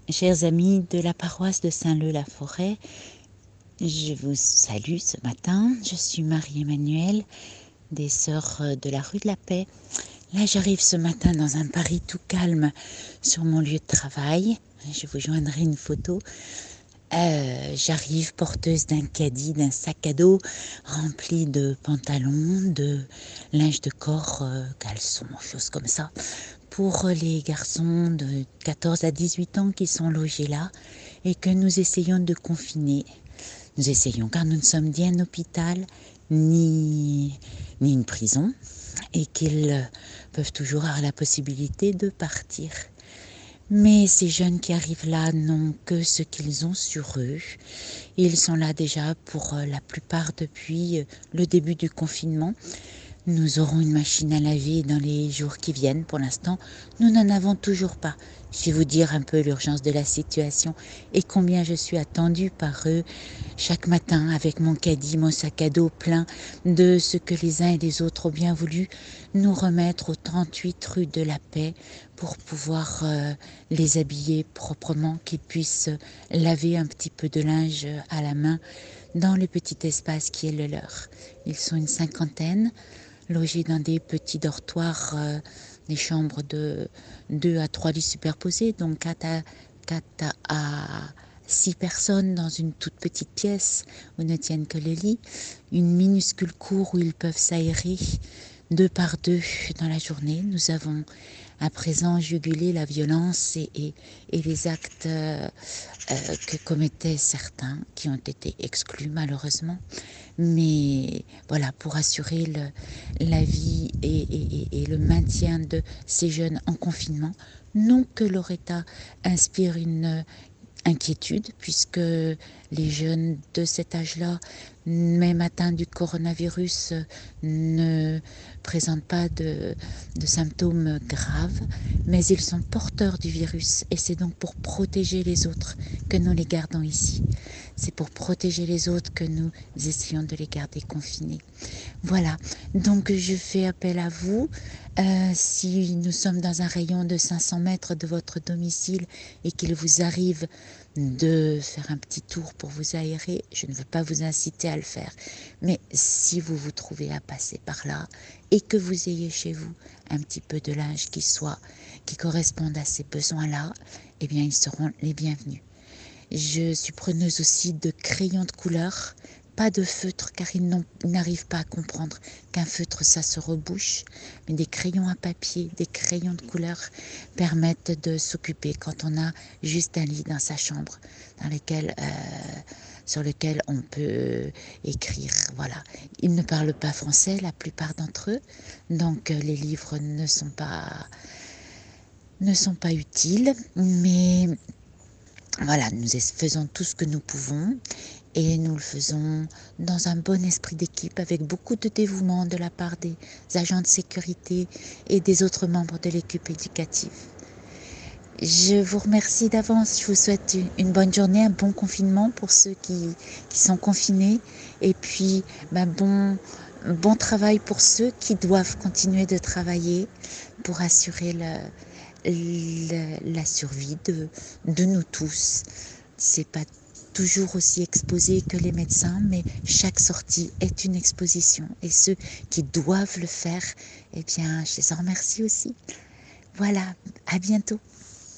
Chers amis de la paroisse de Saint-Leu-la-Forêt, je vous salue ce matin. Je suis Marie-Emmanuelle, des Sœurs de la rue de la Paix. Là, j'arrive ce matin dans un Paris tout calme sur mon lieu de travail. Je vous joindrai une photo. J'arrive porteuse d'un caddie, d'un sac à dos rempli de pantalons, de linge de corps, caleçons, choses comme ça, pour les garçons de 14 à 18 ans qui sont logés là et que nous essayons de confiner. Nous essayons car nous ne sommes ni un hôpital ni une prison et qu'ils peuvent toujours avoir la possibilité de partir. Mais ces jeunes qui arrivent là n'ont que ce qu'ils ont sur eux. Ils sont là déjà pour la plupart depuis le début du confinement. Nous aurons une machine à laver dans les jours qui viennent. Pour l'instant, nous n'en avons toujours pas. Je vais vous dire un peu l'urgence de la situation et combien je suis attendue par eux chaque matin avec mon caddie, mon sac à dos plein de ce que les uns et les autres ont bien voulu nous remettre au 38 rue de la Paix pour pouvoir les habiller proprement, qu'ils puissent laver un petit peu de linge à la main dans le petit espace qui est le leur. Ils sont une cinquantaine, logés dans des petits dortoirs, des chambres de 2 à 3 lits superposés, donc 4 à 6 personnes dans une toute petite pièce où ne tiennent que les lits, une minuscule cour où ils peuvent s'aérer 2 par 2 dans la journée. Nous avons à présent jugulé la violence et les actes que commettaient certains qui ont été exclus malheureusement. Mais voilà, pour assurer la vie et le maintien de ces jeunes en confinement, non que leur état inspire une inquiétude, puisque les jeunes de cet âge-là, même atteints du coronavirus, ne présentent pas de symptômes graves, mais ils sont porteurs du virus et c'est donc pour protéger les autres que nous les gardons ici. C'est pour protéger les autres que nous essayons de les garder confinés. Voilà, donc je fais appel à vous. Si nous sommes dans un rayon de 500 mètres de votre domicile et qu'il vous arrive de faire un petit tour pour vous aérer, je ne veux pas vous inciter à le faire. Mais si vous vous trouvez à passer par là et que vous ayez chez vous un petit peu de linge qui corresponde à ces besoins-là, eh bien ils seront les bienvenus. Je suis preneuse aussi de crayons de couleur, pas de feutre car ils n'arrivent pas à comprendre qu'un feutre ça se rebouche, mais des crayons à papier, des crayons de couleur permettent de s'occuper quand on a juste un lit dans sa chambre sur lequel on peut écrire. Voilà. Ils ne parlent pas français, la plupart d'entre eux, donc les livres ne sont pas utiles, mais voilà, nous faisons tout ce que nous pouvons et nous le faisons dans un bon esprit d'équipe avec beaucoup de dévouement de la part des agents de sécurité et des autres membres de l'équipe éducative. Je vous remercie d'avance, je vous souhaite une bonne journée, un bon confinement pour ceux qui sont confinés et puis bon travail pour ceux qui doivent continuer de travailler pour assurer la survie de nous tous. C'est pas toujours aussi exposé que les médecins, mais chaque sortie est une exposition. Et ceux qui doivent le faire, eh bien, je les en remercie aussi. Voilà, à bientôt.